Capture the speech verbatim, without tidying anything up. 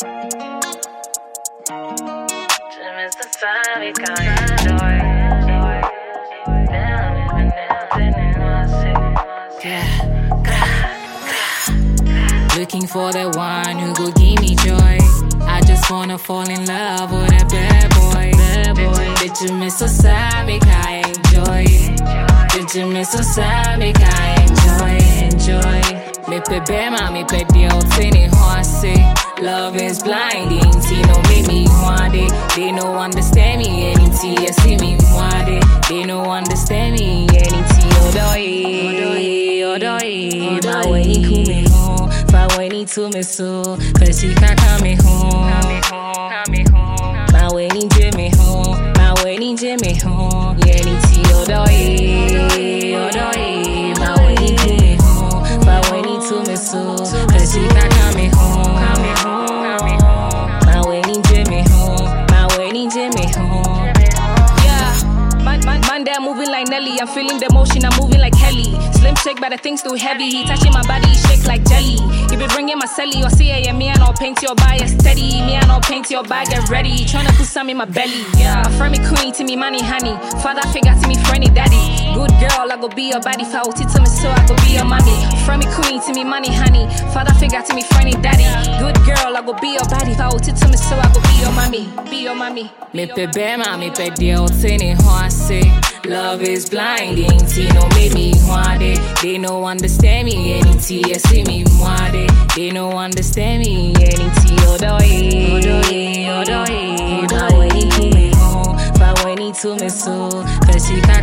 Looking for the one who go give me joy. I just wanna fall in love with a bad boy. Bad boy. Bitch, you miss so sad, make I enjoy. Bitch, you miss so sad, make I enjoy. Enjoy. Me pe bema, me pe deal, tini horse. Love is blinding, see no make me want it. They no understand me, anything you see me want it. They no understand me, anything odoi, odoi, odoi. My way he coming home, my way he to me so, cause he can't come home. My way he take me home, my way he take me home. Yeah, anything odoi, odoi. My way he coming home, my way he to me so, cause he can't come home. My way he take me home, my way he take me home. Yeah, man, man, man, they're moving like Nelly. I'm feeling the motion, I'm moving like Kelly. Slim shake, but the thing's too heavy. He touching my body, he shake like jelly. He be bringing my celly, or see yeah, me and I'll paint your bag steady. Me and I'll paint your bag, get ready. Tryna put some in my belly. Yeah, from me queen to me money, honey. Father figure to me friendly daddy. Good girl, I go be your body. If I will to me so I go be your mommy. From me queen to me money, honey. Father figure to me friendly daddy. Good girl, I go be your body. If I will to me so I go be your mommy. Be your mommy. Me pe bema, me pe deal, tini horse. Love is blinding, see no make me want it. They no understand me, anything you see me want it. They no understand me, anything odoi, odoi, odoi. My way he coming home, my way he to me so, cause he can't